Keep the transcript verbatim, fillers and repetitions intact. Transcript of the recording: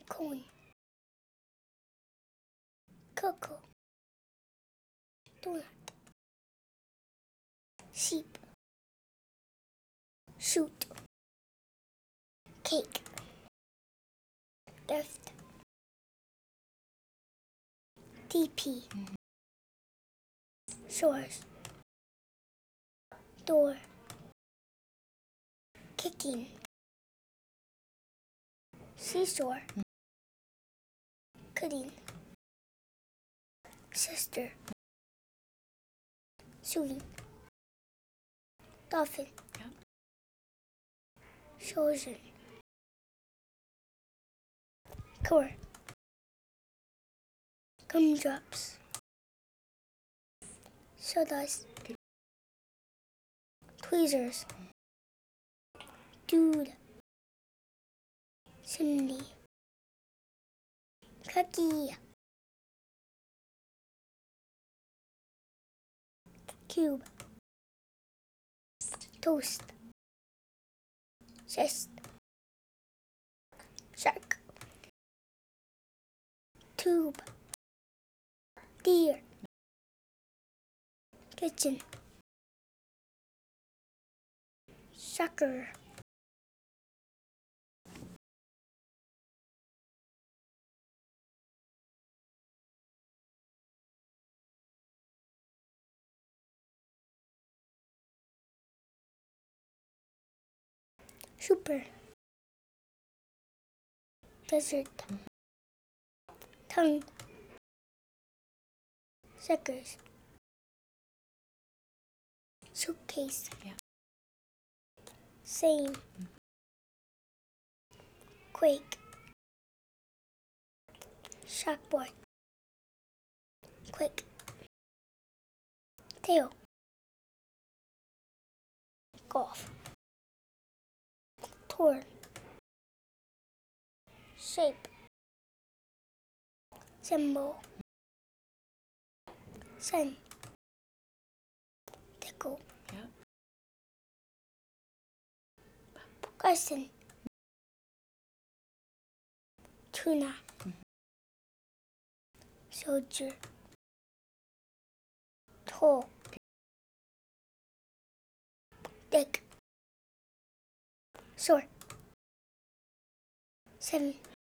Coin. Cocoa. Donut. Sheep. Shoot. Cake. Gift. T P. Shores. Door. Kicking. Seashore. Cutting. Sister. Shooting. Dolphin. Yep. Chosen. Core. Gumdrops. Sawdust. Tweezers. Dude. Cindy. Cookie. Cube. Toast. Chest. Shark. Tube. Deer. Kitchen. Sucker. Super. Desert. Tongue. Suckers. Suitcase. Yeah. Same. Quake. Shockboard. Quick. Tail. Golf. Tour. Shape. Symbol. Sun. Tickle. Yeah. Question. Tuna. Mhm. Soldier. Tall. Dick. Short. Seven.